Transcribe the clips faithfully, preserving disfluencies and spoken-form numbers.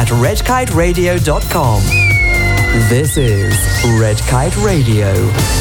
at red kite radio dot com. This is Red Kite Radio.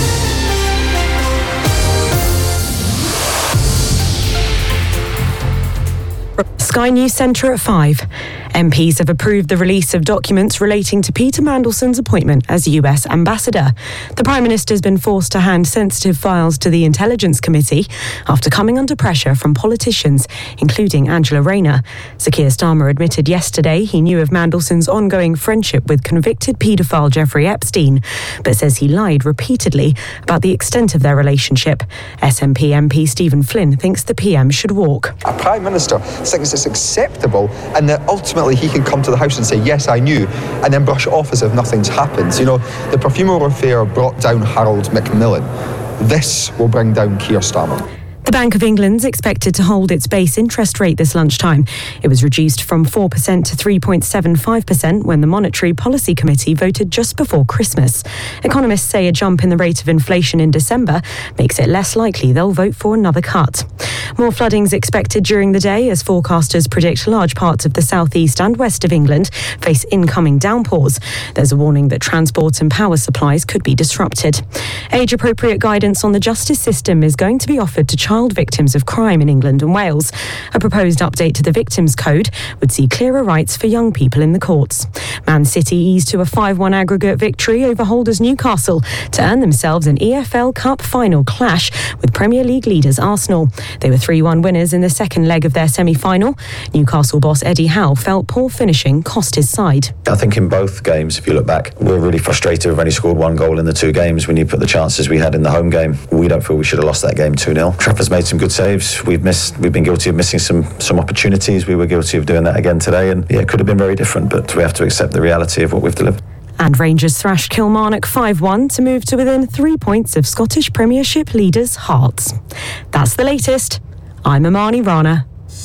Sky News Centre at five. M Ps have approved the release of documents relating to Peter Mandelson's appointment as U S Ambassador. The Prime Minister has been forced to hand sensitive files to the Intelligence Committee after coming under pressure from politicians, including Angela Rayner. Sir Keir Starmer admitted yesterday he knew of Mandelson's ongoing friendship with convicted paedophile Jeffrey Epstein, but says he lied repeatedly about the extent of their relationship. S N P M P Stephen Flynn thinks the P M should walk. A Prime Minister thinks it's acceptable and that ultimately he can come to the House and say, yes, I knew, and then brush off as if nothing's happened. You know, the Perfumery affair brought down Harold Macmillan. This will bring down Keir Starmer. The Bank of England's expected to hold its base interest rate this lunchtime. It was reduced from four percent to three point seven five percent when the Monetary Policy Committee voted just before Christmas. Economists say a jump in the rate of inflation in December makes it less likely they'll vote for another cut. More flooding's expected during the day as forecasters predict large parts of the southeast and west of England face incoming downpours. There's a warning that transport and power supplies could be disrupted. Age-appropriate guidance on the justice system is going to be offered to child victims of crime in England and Wales. A proposed update to the Victims Code would see clearer rights for young people in the courts. Man City eased to a five one aggregate victory over holders Newcastle to earn themselves an E F L Cup final clash with Premier League leaders Arsenal. They were three one winners in the second leg of their semi-final. Newcastle boss Eddie Howe felt poor finishing cost his side. I think in both games, if you look back, we're really frustrated. We've only scored one goal in the two games. When you put the chances we had in the home game, we don't feel we should have lost that game two nil. Trafford's made some good saves. We've missed. We've been guilty of missing some some opportunities. We were guilty of doing that again today, and yeah, it could have been very different, but we have to accept the reality of what we've delivered. And Rangers thrashed Kilmarnock five one to move to within three points of Scottish Premiership leaders Hearts. That's the latest. I'm Amani Rana.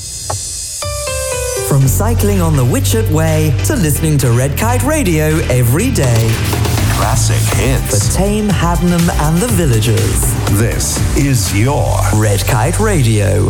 From cycling on the Witchett Way to listening to Red Kite Radio every day. Classic hits. For Tame, Haddenham and the Villagers. This is your Red Kite Radio.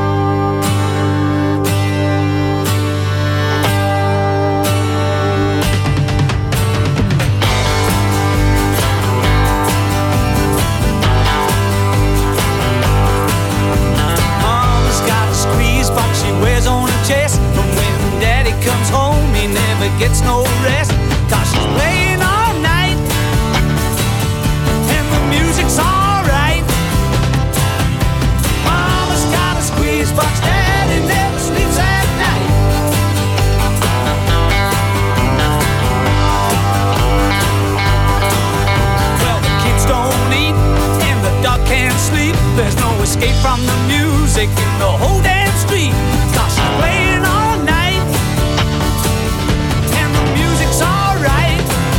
Mama's got a squeeze, but she wears on her chest. But when Daddy comes home, he never gets no rest. Cause she's playing all night, and the music's alright. Mama's got a squeeze box, Daddy never sleeps at night. Well, the kids don't eat, and the dog can't sleep. There's no escape from the music in the whole damn street. Cause she's playing all night, and the music's alright.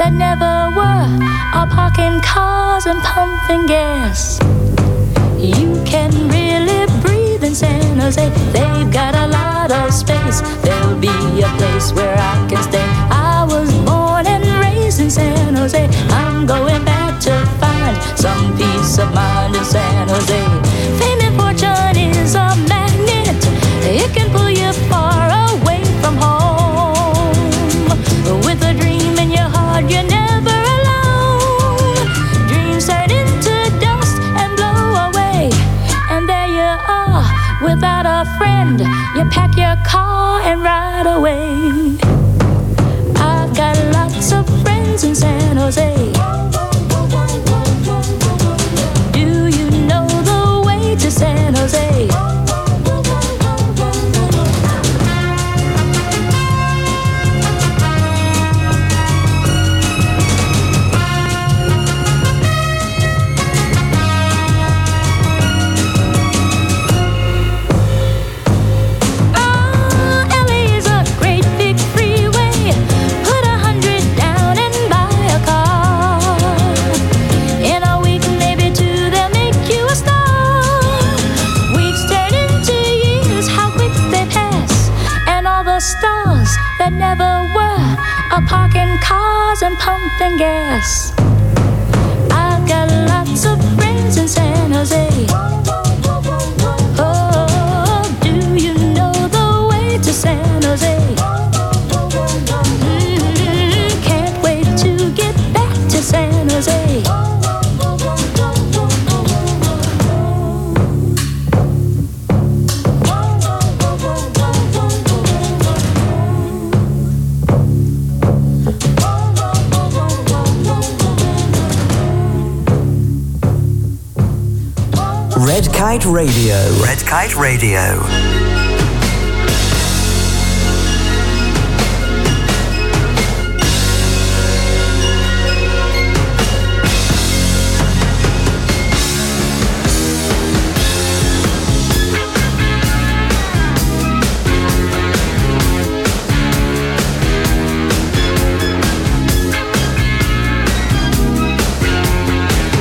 that never were are parking cars and pumping gas. You can really breathe in San Jose. They've got a lot of space. There'll be a place where I can stay. I was born and raised in San Jose. I'm going back to find some peace of mind in San Jose. Fame and fortune is a magnet. It can pull you far away from home. With a dream in your heart, you're never alone. Dreams turn into dust and blow away. And there you are, without a friend. You pack your car and ride away. I've got lots of friends in San Jose. Do you know the way to San Jose? That never were are parking cars and pumping gas. I've got lots of friends in San Jose. Oh, do you know the way to San Jose? Mm-hmm. Can't wait to get back to San Jose. Red Kite Radio. Red Kite Radio.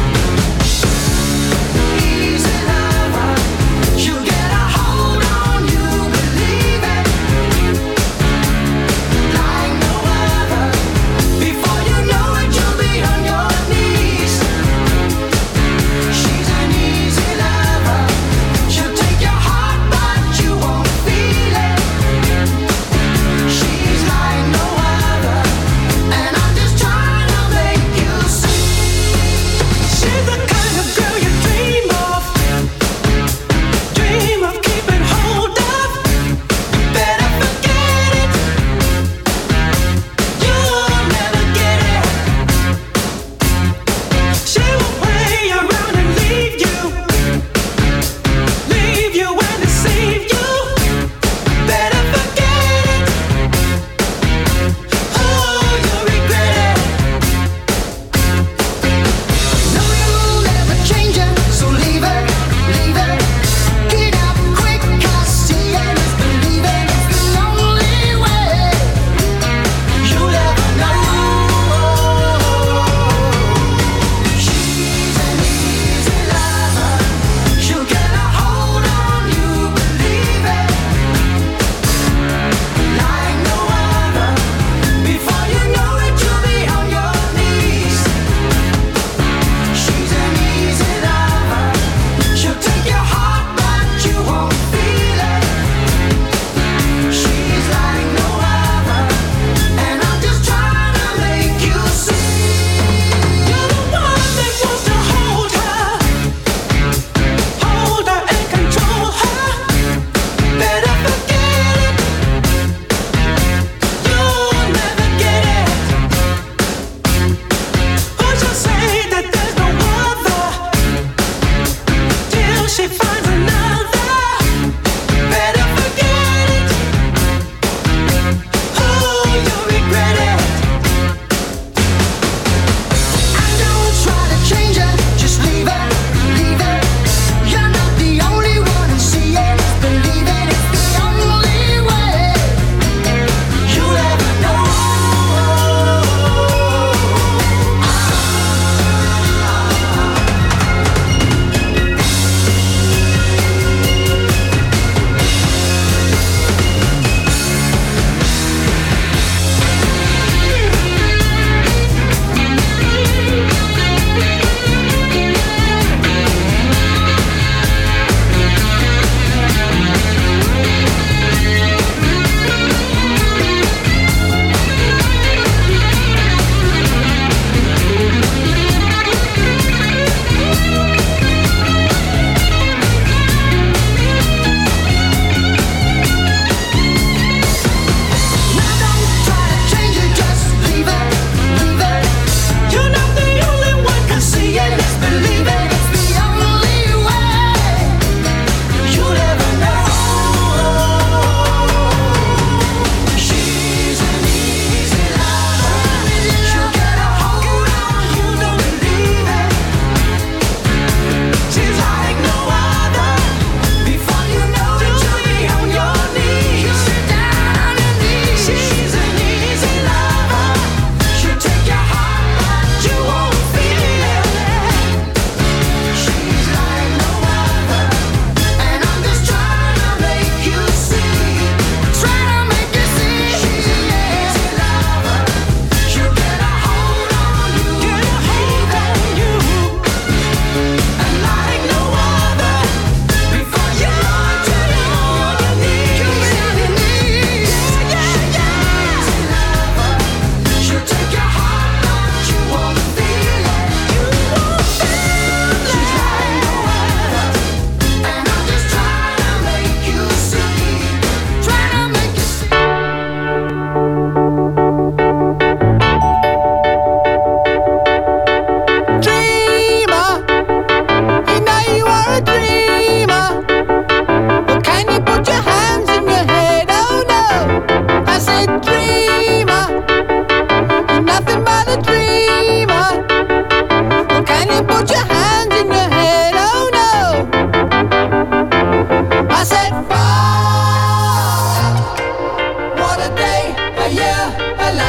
You get a hold on you.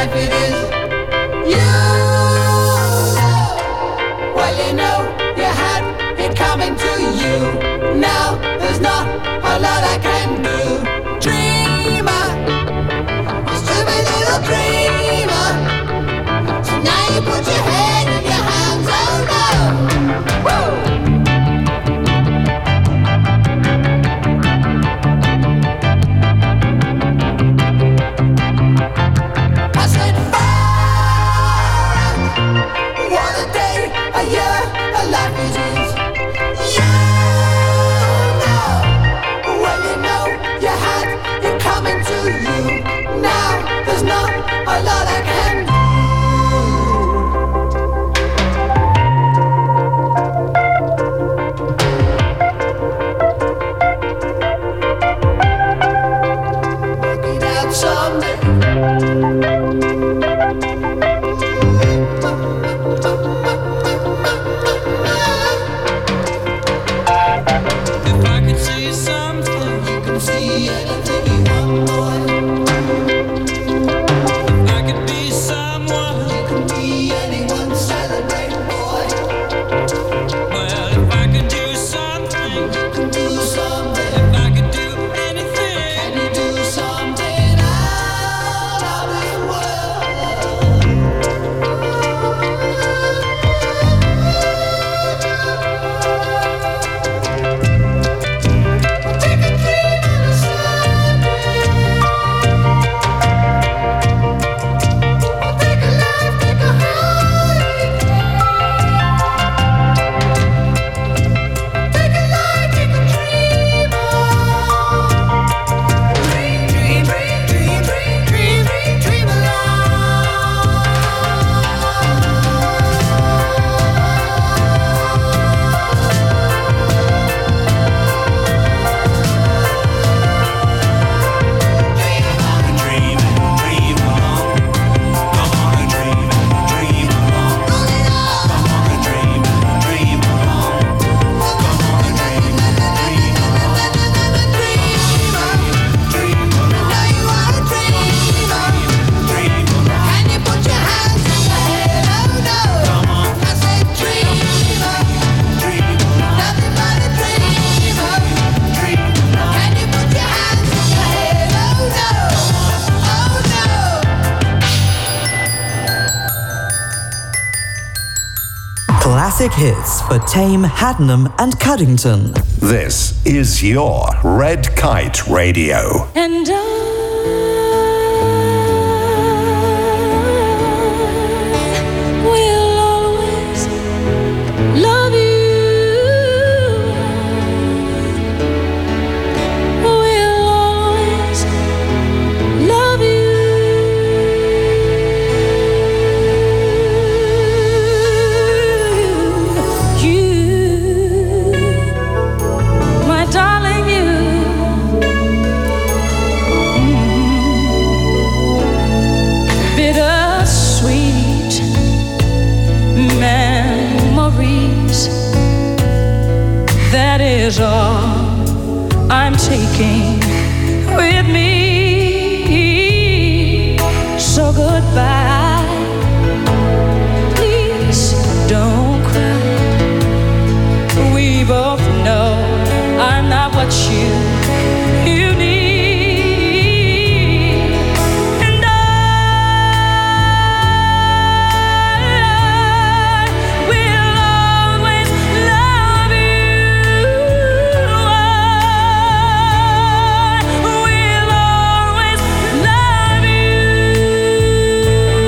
life it is. You know, well you know you had it coming to you. Now there's not a lot I can do. Dreamer, you stupid little dreamer. So now you put your head in your hands, oh no. Woo! Classic hits for Tame, Haddenham and Cuddington. This is your Red Kite Radio. And I will always love you. Will always love you. Is all I'm taking with me. So goodbye. Please don't cry. We both know I'm not what you you need. And I will always love you. Will always love you.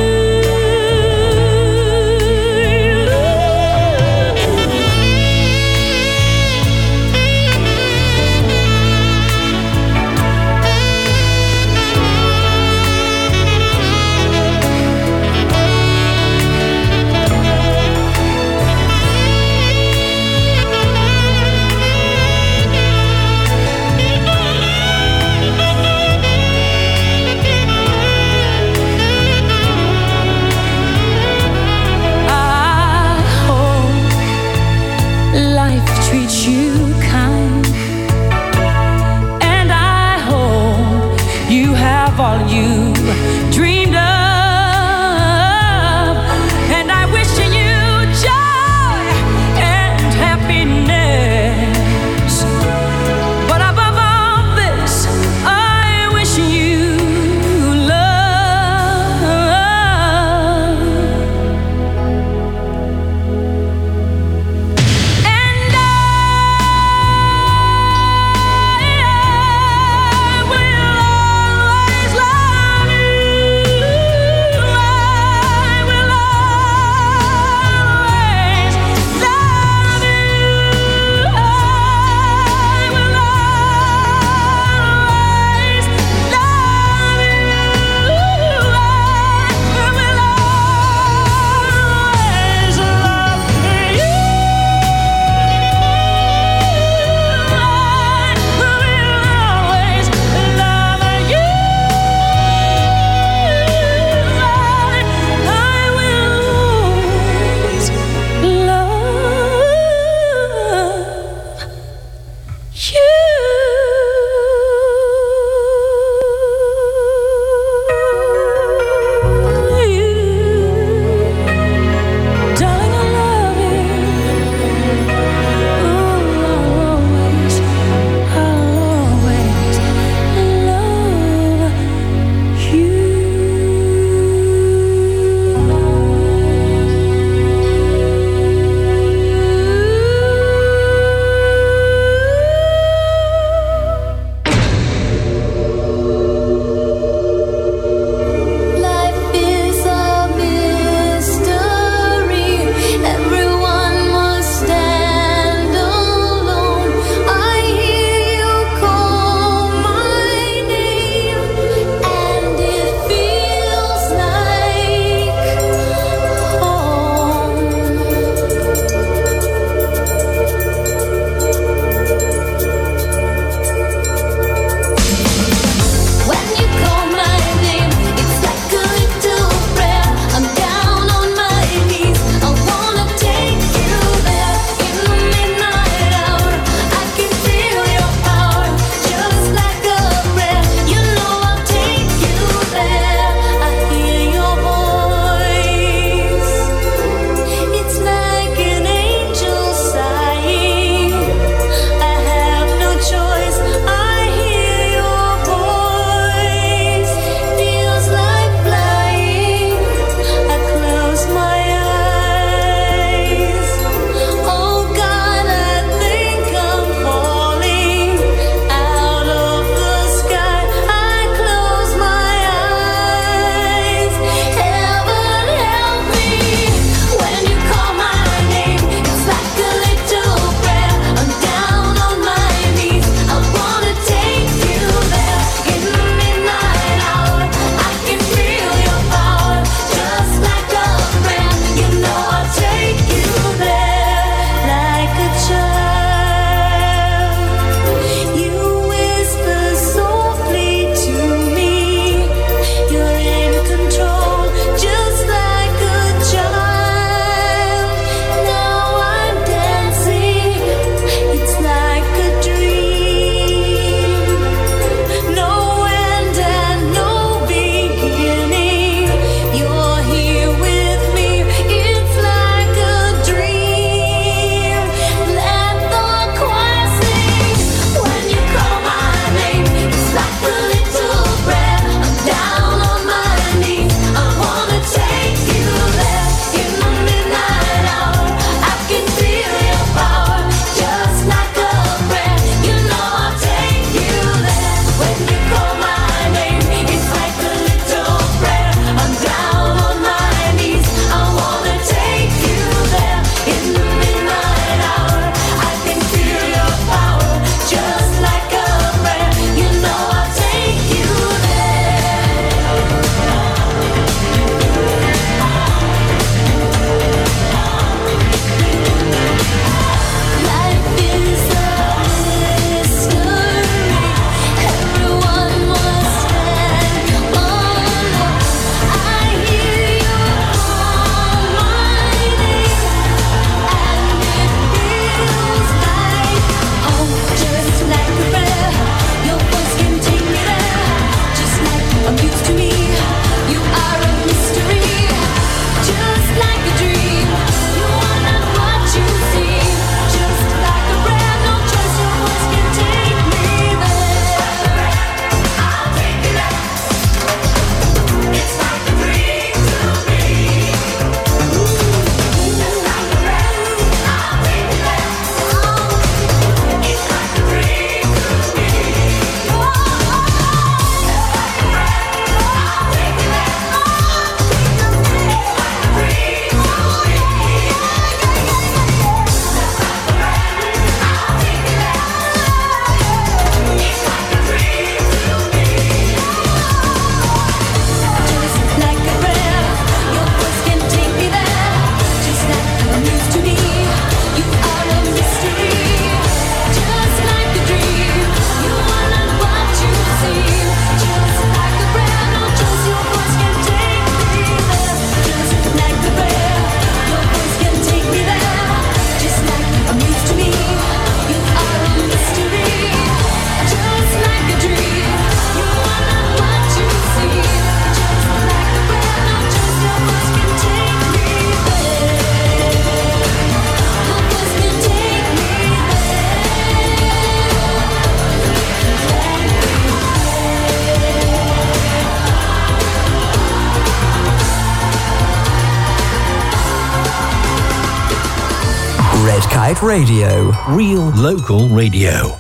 Red Kite Radio. Real local radio.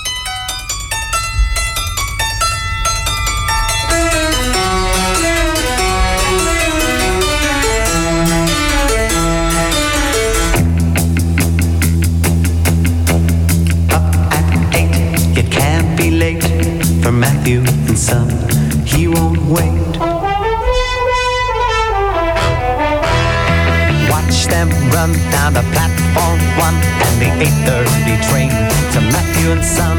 For Matthew and Son, he won't wait. Watch them run down the platform one and the eight thirty train to Matthew and Son.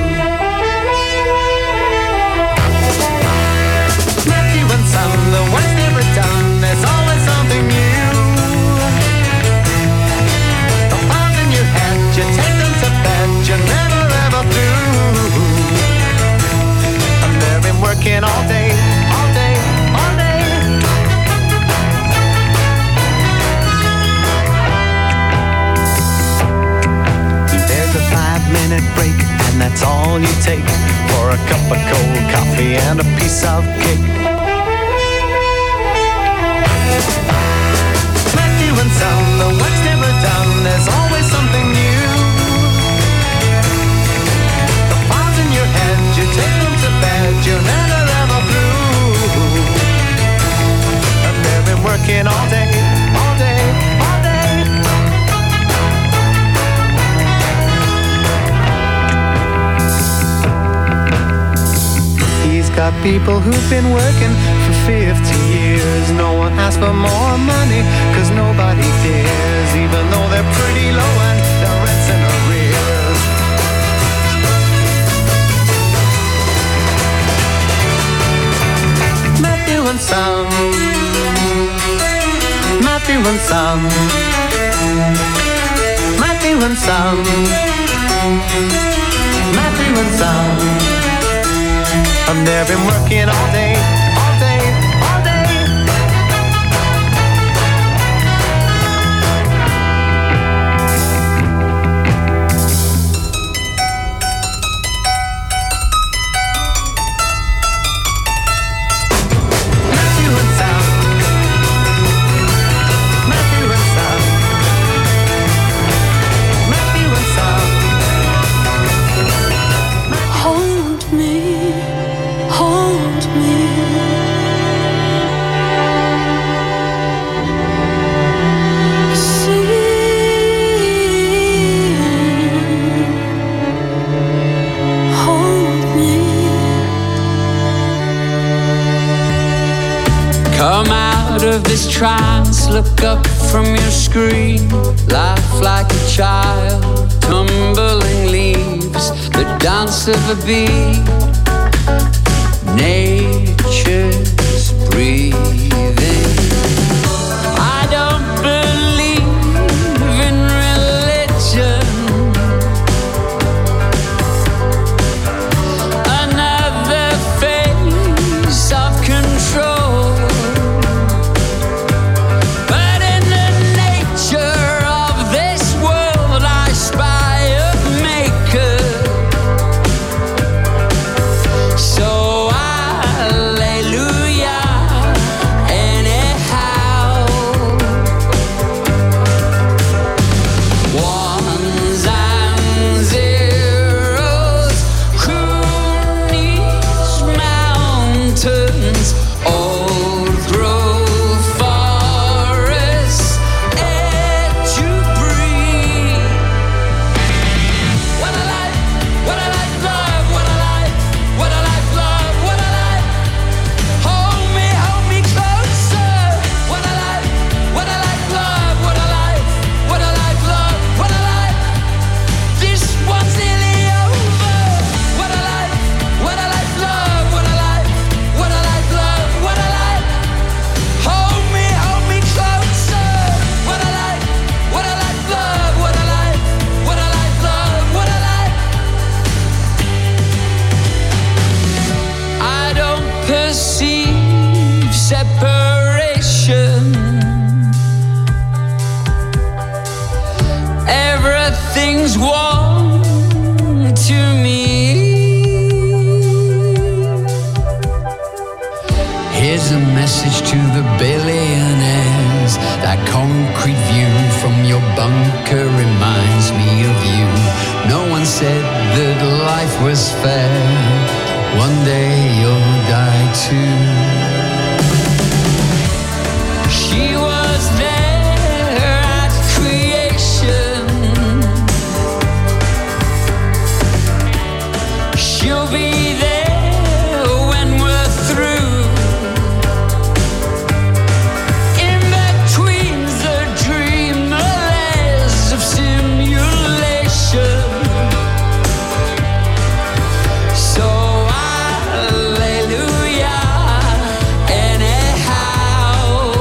Matthew and Son, the work's never done, there's always something new. The files in your head, you take them to bed, you never ever through. Working all day, all day, all day. There's a five-minute break, and that's all you take for a cup of cold coffee and a piece of cake. Matthew and Son, the work's never done, there's always something new. The files in your head, you take them to bed, you never ever through. And they've been working all day, all day, all day. He's got people who've been working for fifty years. No one asks for more money, cause nobody dares, even though they're pretty low and their rent's in arrears. Matthew and Son, Matthew and Son, Matthew and Son, Matthew and Son. And they've been working all day, all day, all day. Come out of this trance, look up from your screen, laugh like a child, tumbling leaves, the dance of a bee, nature's breathing. I don't believe in religion, another phase of control. Everything's one to me. Here's a message to the billionaires, that concrete view from your bunker reminds me of you. No one said that life was fair. One day you'll die too. She was there at creation. She'll be there when we're through. In between the dreamless of simulation. So hallelujah, anyhow.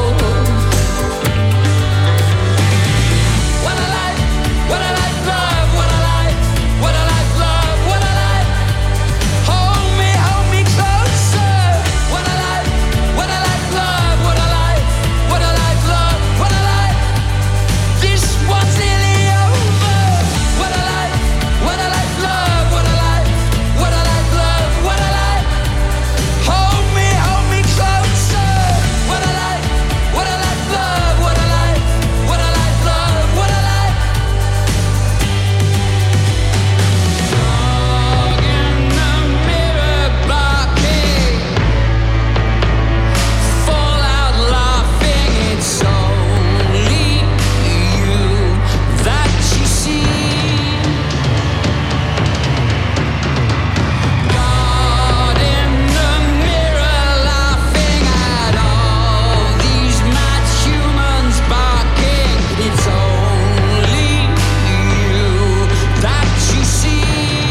What a life, what a life, love, what a life, what a life, love, what a life. Hold me, hold me closer. What a life, what a life, love, what a life, what a life, love, what a life. This one's nearly over. What a life, what a life, love, what a life, what a life, love, what a life. Hold me, hold me closer. What a life, what a life, love, what a life, what a life, love, what a life. Dog in the mirror blocking. Fall out laughing. It's only you that you see. God in the mirror laughing at all these mad humans barking. It's only you that you see.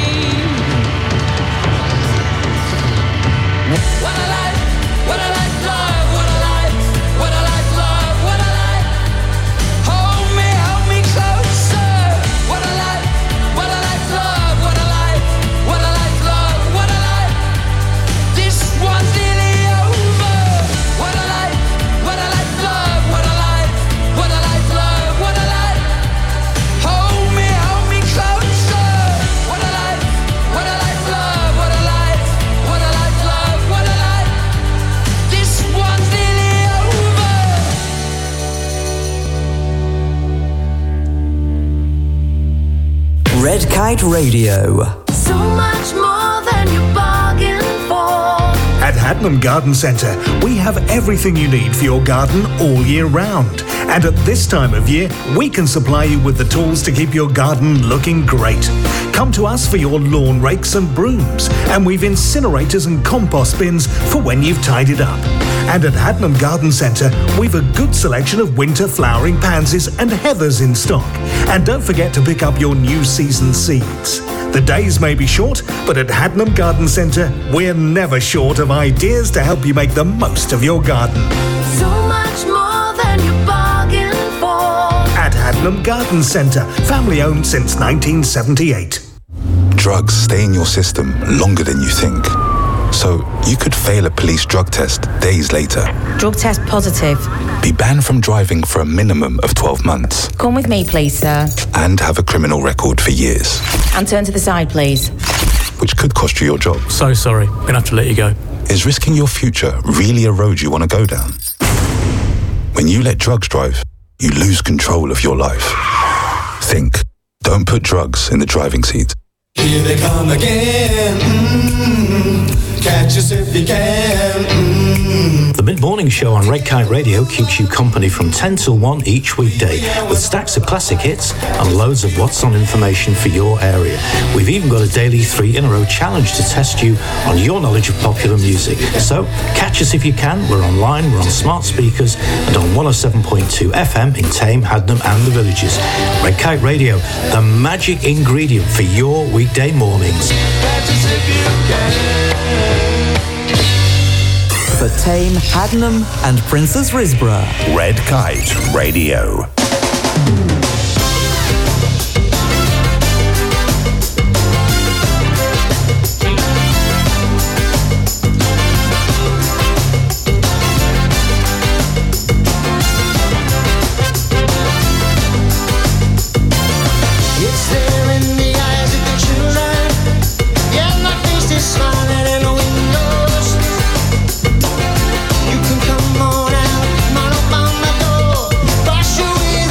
What a life, what a life, love, what a life, what a life, love, what a life. Hold me, hold me closer. What a life, what a life, love, what a life, what a life, love, what a life. This one's nearly over. What a life, what a life, love, what a life, what a life, love, what a life. Hold me, hold me closer. What a life, what a life, love, what a life, what a life, love, what a life. This one's nearly over. Red Kite Radio. So much more than you bargained for. At Hadnam Garden Centre, we have everything you need for your garden all year round. And at this time of year, we can supply you with the tools to keep your garden looking great. Come to us for your lawn rakes and brooms, and we've incinerators and compost bins for when you've tidied up. And at Hadnam Garden Centre, we've a good selection of winter flowering pansies and heathers in stock. And don't forget to pick up your new season seeds. The days may be short, but at Hadnam Garden Centre, we're never short of ideas to help you make the most of your garden. So much more than you bargained for. At Hadnam Garden Centre, family owned since nineteen seventy-eight. Drugs stay in your system longer than you think. So you could fail a police drug test days later. Drug test positive. Be banned from driving for a minimum of twelve months. Come with me, please, sir. And have a criminal record for years. And turn to the side, please. Which could cost you your job. So sorry, gonna have to let you go. Is risking your future really a road you want to go down? When you let drugs drive, you lose control of your life. Think. Don't put drugs in the driving seat. Here they come again. Mm-hmm. Catch us if you can. Mm-hmm. The mid-morning show on Red Kite Radio keeps you company from ten till one each weekday with stacks of classic hits and loads of what's on information for your area. We've even got a daily three-in-a-row challenge to test you on your knowledge of popular music. So catch us if you can. We're online, we're on smart speakers and on one oh seven point two F M in Tame, Hadnam and the Villages. Red Kite Radio, the magic ingredient for your weekday mornings. For Tame, Hadnam and Princess Risborough. Red Kite Radio. It's there in the eyes of the children. Yeah, my face is smiling in the windows. You can come on out, knock on my door, brush away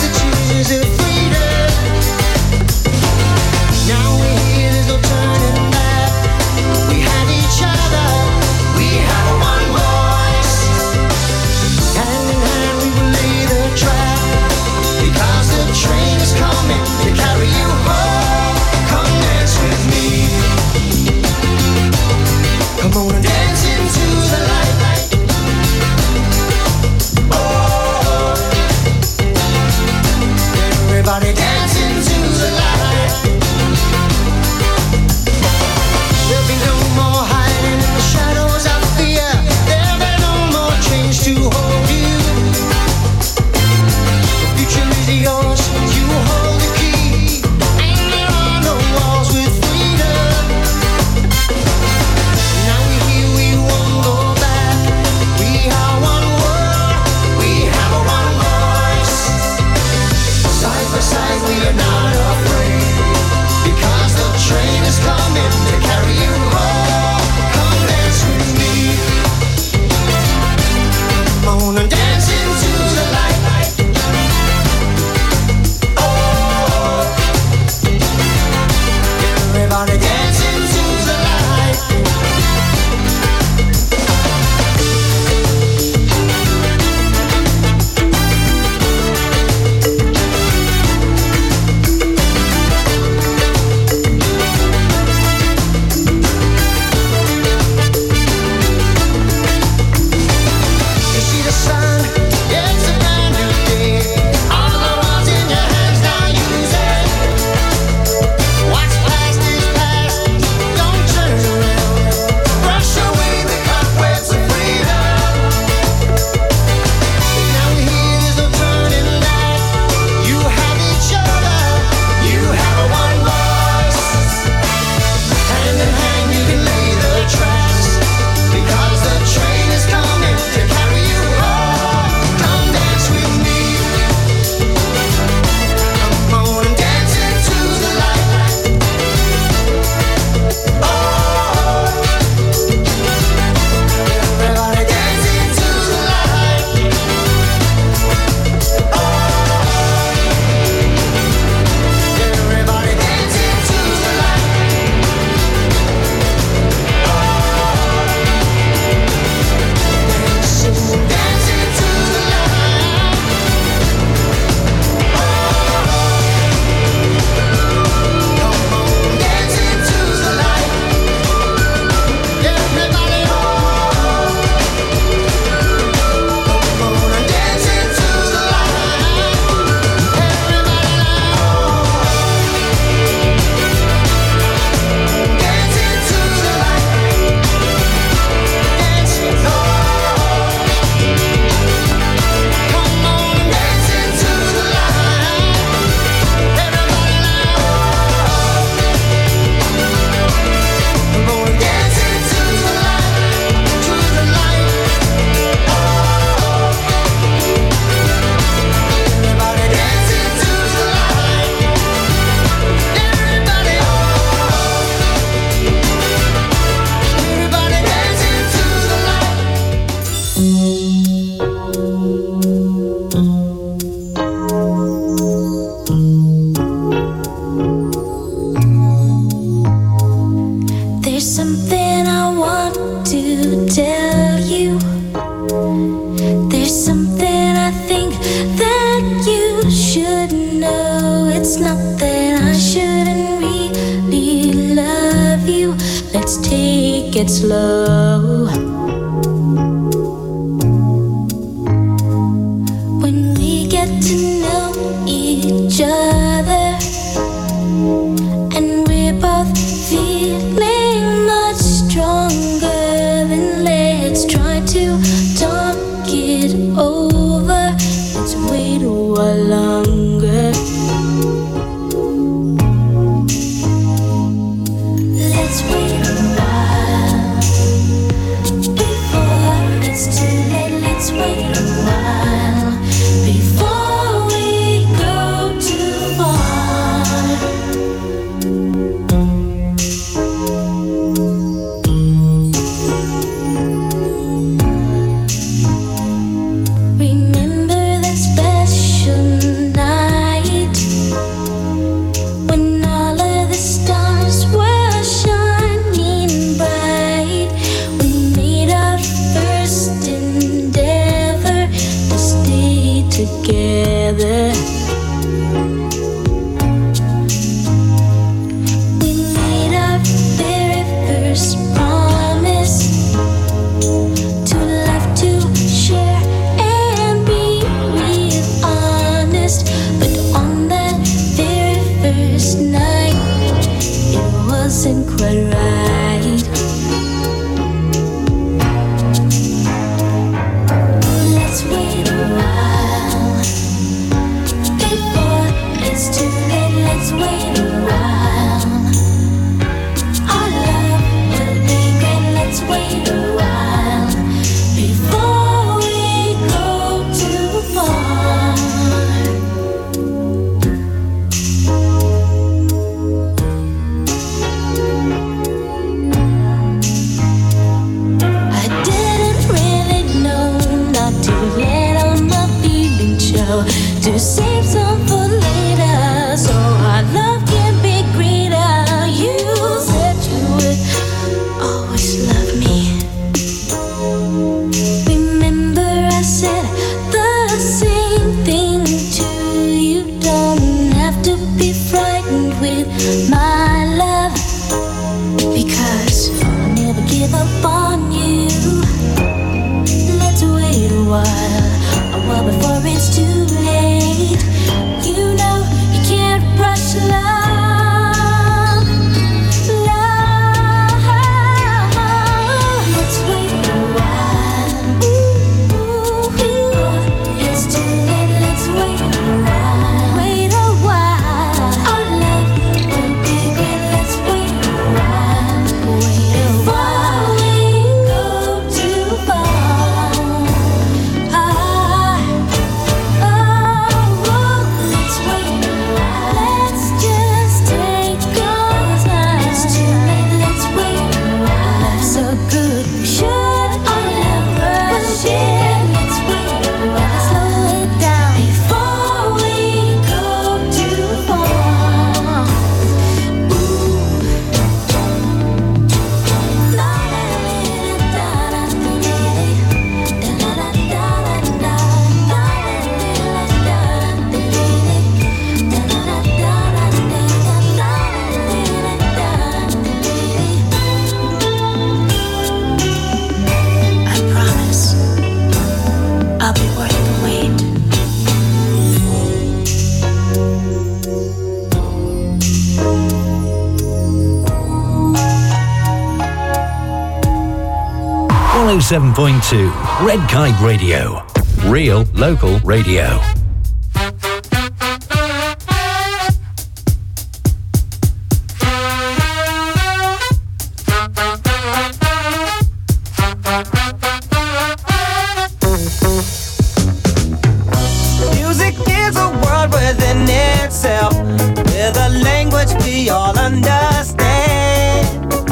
something that you should know. It's not that I shouldn't really love you. Let's take it slow. When we get to know each other and we're both feeling much stronger, then let's try to talk it over. Let's wait a while longer. Let's wait a while before it's too late. Let's wait a while before we go too far. Remember that special night when all of the stars were shining bright. We made our first endeavor to stay together. We made our very first promise to love, to share, and be real honest. But on that very first night, it wasn't quite right. Let's wait a while before it's too late. Let's wait a while. Our love will be great. Let's wait a while before we go too far. I didn't really know not to let all my feelings show, to save some for later, so our love can be greater. You said you would always love me. Remember I said the same thing to you. Don't have to be frightened with my love, because I'll never give up on you. Let's wait a while, a while before it's too late. You know you can't rush love, love. Let's wait a while. Ooh, it's too late. Let's wait a while. Wait a while. Our love will be great. Let's wait a while. Wait a while. Before we go too far. Ah, oh, let's wait a while. Let's just take our time. It's too late. Let's wait a while. Love's so good, we should all never share. Let's wait a while. Slow it down before we go too far. I promise I'll be worth the wait. one oh seven point two Red Kite Radio. Real local radio. Music is a world within itself, with a language we all understand,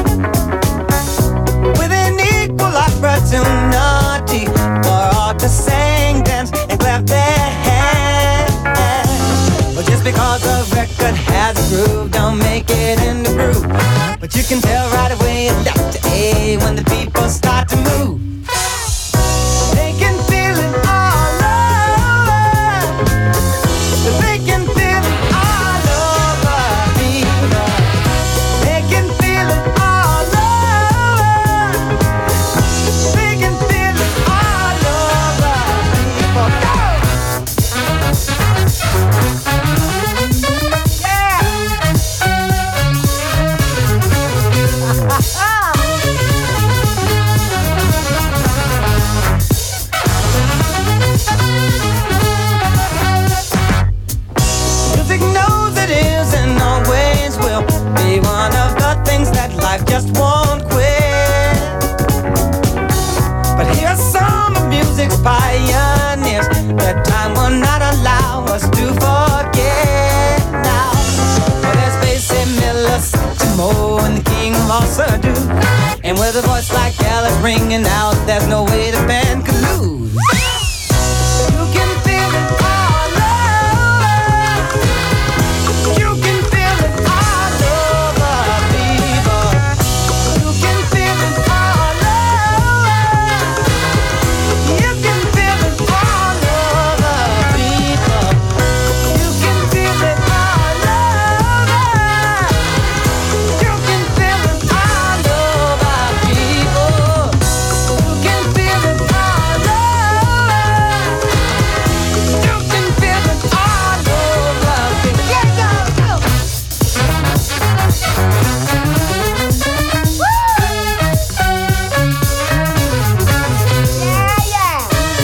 with an equal opportunity for all to sing, dance, and clap their hands. But just because a record has a groove, don't make it in the groove. But you can tell right away it's Doctor A when the people start to move. They can feel it all over. answer do. And with a voice like Alice ringing out, there's no way the band could lose. You can feel it all over. You can feel it all over, people. You can feel it all over. You can feel it all over, people. You can feel it all over. You can feel it all over, people. You can feel it all over. You can feel it all over, people. Yeah, yeah, go. Yeah, yeah.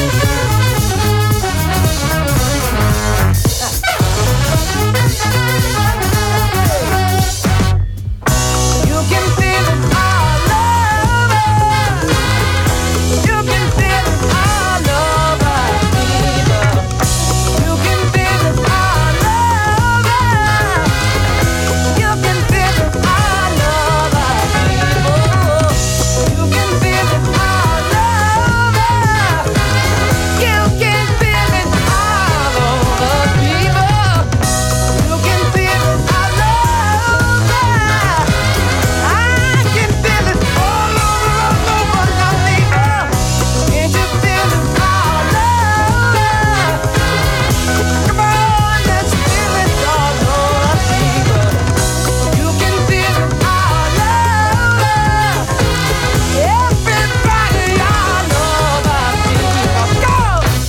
You can feel it all over. You can feel it all over, people. You can feel it all over. You can feel it all over, people. You can feel it all over. You can feel it all over, people. You can feel it all over. I can feel it all over, all over, now, people. Can't you feel it all over? Come on, let's feel it all over, people. You can feel it all over. Everybody all over, people. Go!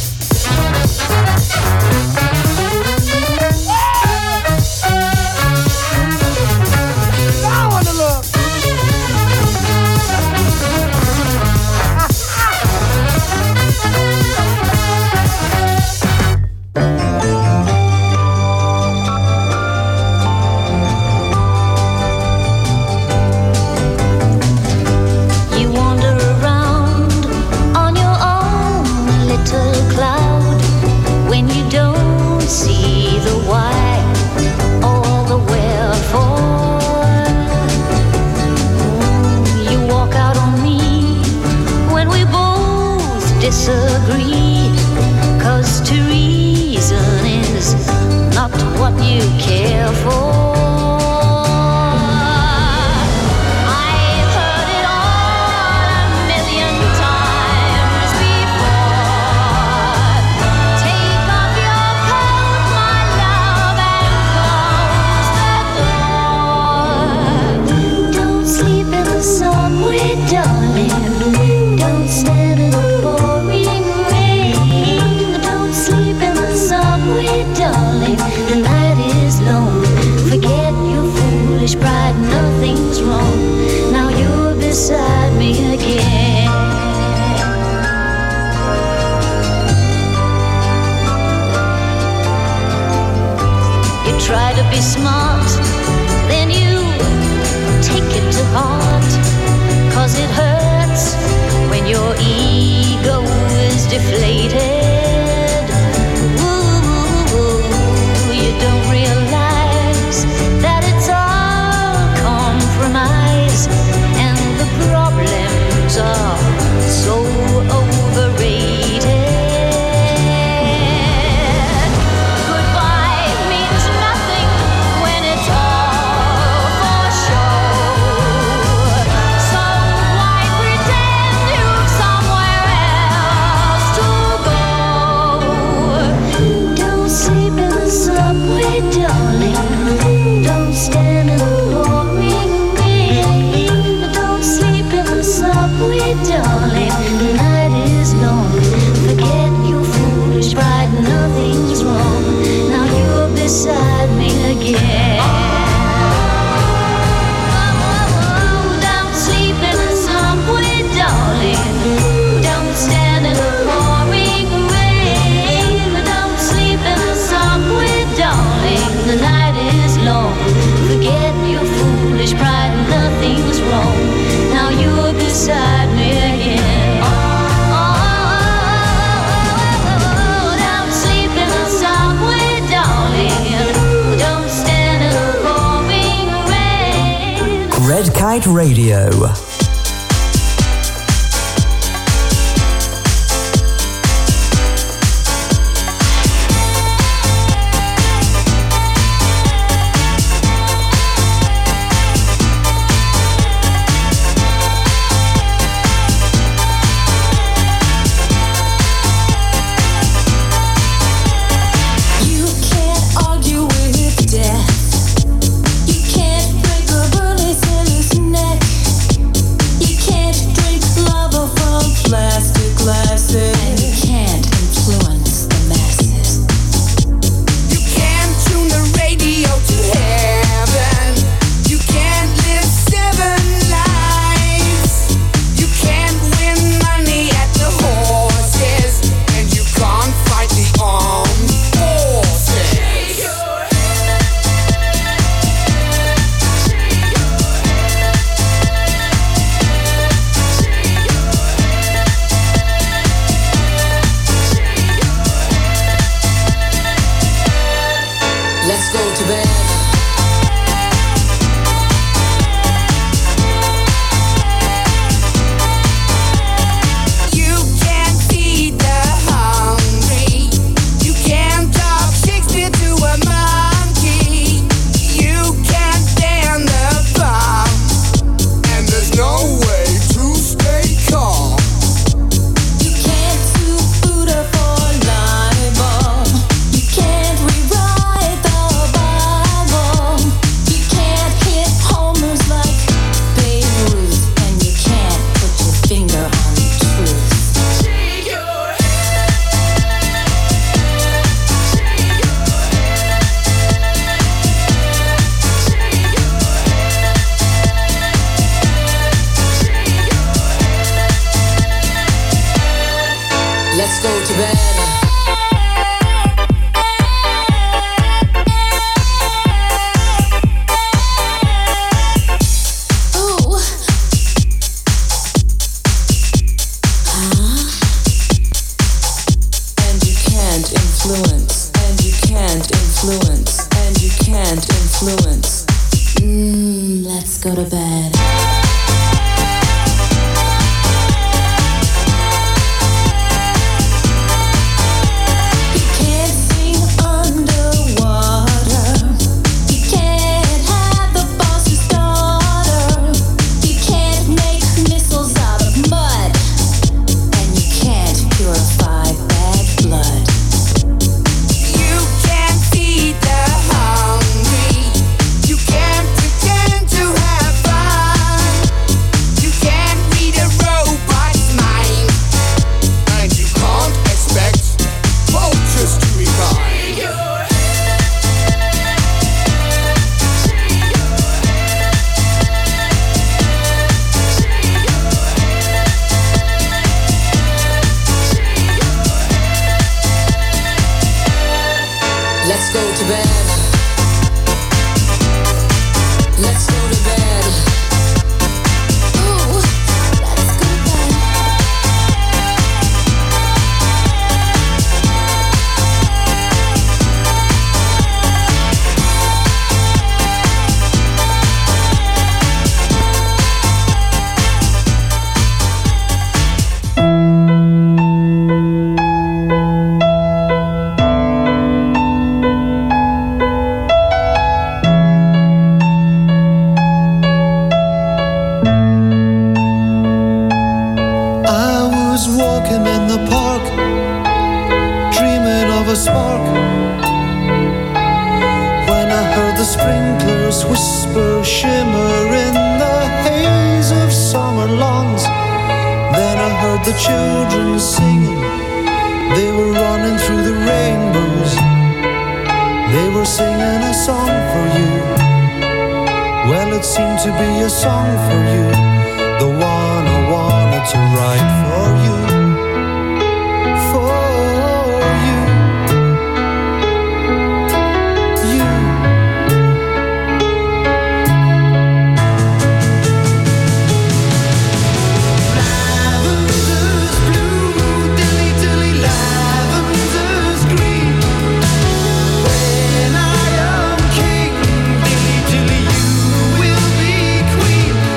I wanna look. You wander around on your own little cloud when you don't see the why or the wherefore. Mm, You walk out on me when we both disagree, 'cause to reason is not what you care for. I've heard it all a million times before. Take off your coat, my love, and close the door. Don't sleep in the subway, darling. Don't stand in the pouring rain. Don't sleep in the subway, darling. The night is long. Forget your foolish pride, nothing's wrong. Now you're beside me again. You try to be smart, then you take it to heart, 'cause it hurts when your ego is deflated. Ooh, you don't realize that it's all compromise, and the problems are so overrated. Goodbye means nothing when it's all for show. So why pretend you've somewhere else to go? Don't sleep in the subway, darling. Don't stand in the pouring rain. Don't sleep in the subway, darling. The night is long. Forget your foolish pride, nothing's wrong. Now you're beside me again. Don't sleep in the subway, darling. Don't stand in the pouring rain. Don't sleep in the subway, darling. The night is long. Forget your foolish pride, nothing's wrong. Now you're beside me again. Don't sleep in the subway, darling. Don't stand Kite Radio. When I am king, dilly dilly, you will be queen.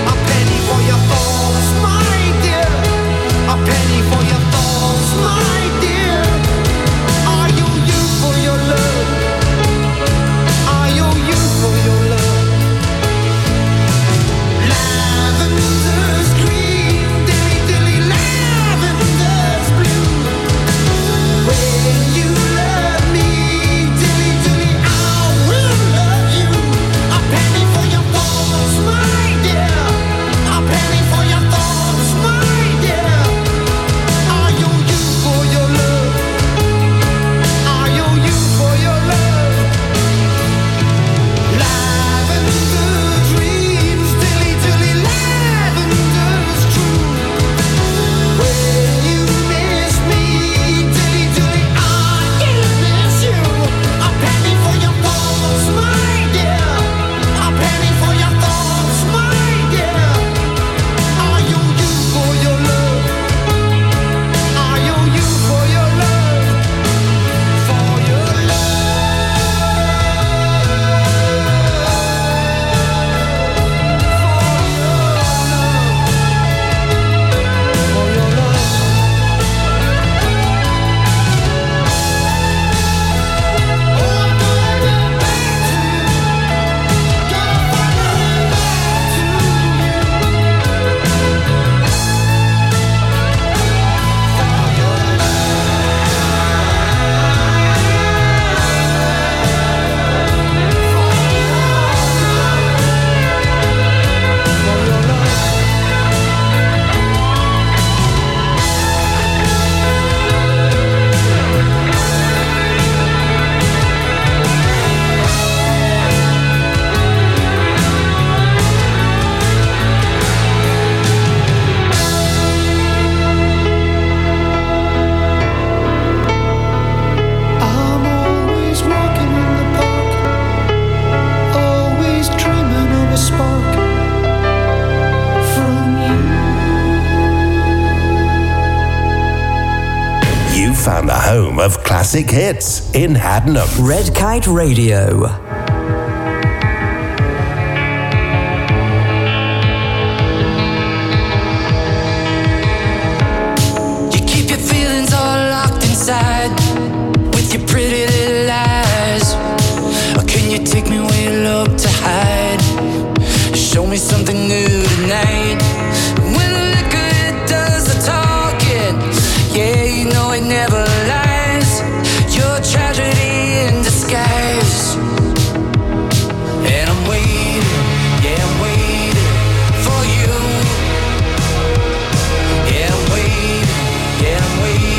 home of classic hits in Haddenham. Red Kite Radio. With your pretty little eyes, or can you take me where you look to hide? Show me something new tonight. When the liquor it does the talking, yeah, you know it never lies. You're a tragedy in disguise. And I'm waiting, yeah, I'm waiting for you. Yeah, I'm waiting, yeah, I'm waiting.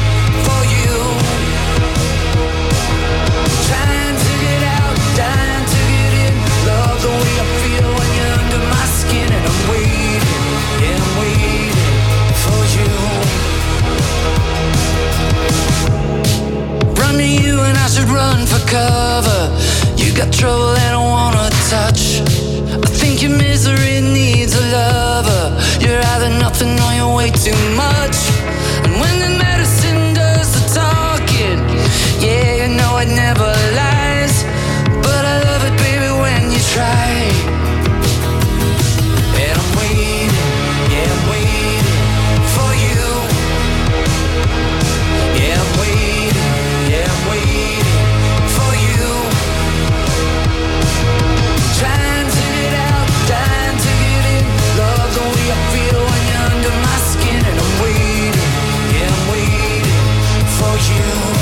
You and I should run for cover. You got trouble I don't wanna touch. I think your misery needs a lover. You're either nothing or you're way too much. And when the medicine does the talking, yeah, you know it never lies. But I love it, baby, when you try. And I'm waiting, yeah, I'm waiting for you. Yeah, I'm waiting. Yeah, I'm waiting for you. Trying to get out, dying to get in. Love the way I feel when you're under my skin. And I'm waiting, yeah, I'm waiting for you.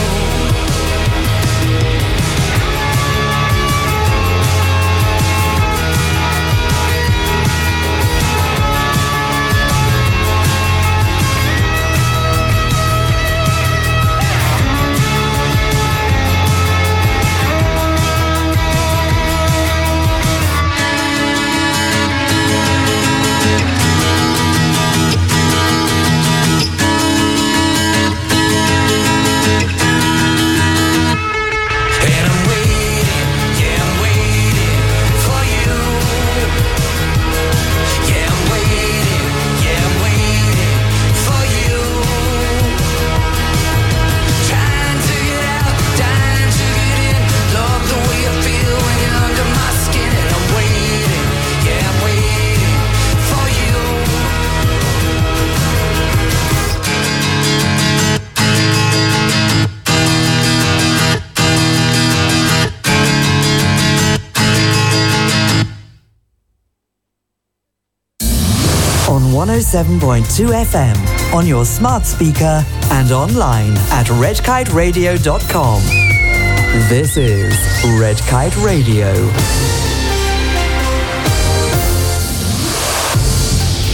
one oh seven point two F M, on your smart speaker and online at red kite radio dot com. This is Red Kite Radio.